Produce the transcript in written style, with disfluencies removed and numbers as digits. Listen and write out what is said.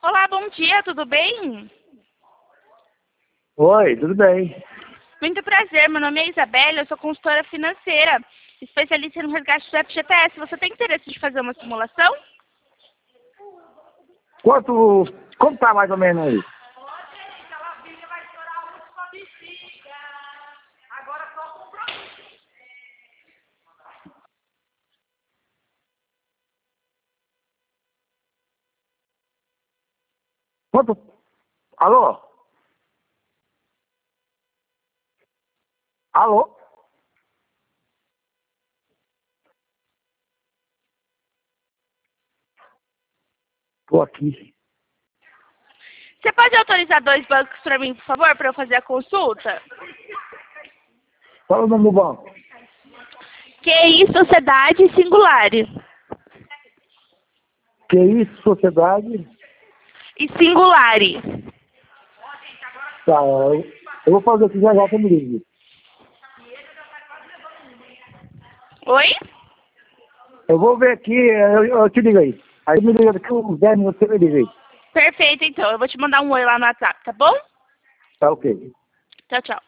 Olá, bom dia, tudo bem? Oi, tudo bem? Muito prazer, meu nome é Isabela, eu sou consultora financeira, especialista no resgate do FGTS. Você tem interesse de fazer uma simulação? Como tá mais ou menos aí? Quanto? Alô? Alô? Tô aqui. Você pode autorizar 2 bancos para mim, por favor, para eu fazer a consulta? Fala o nome do banco. QI Sociedade Singular. Que isso, sociedade? E Singular. Tá, eu vou fazer aqui já já, você me liga. Oi? Eu vou ver aqui, eu te ligo aí. Aí me liga daqui uns 10 minutos, você me liga aí. Perfeito, então. Eu vou te mandar um oi lá no WhatsApp, tá bom? Tá ok. Tchau, tchau.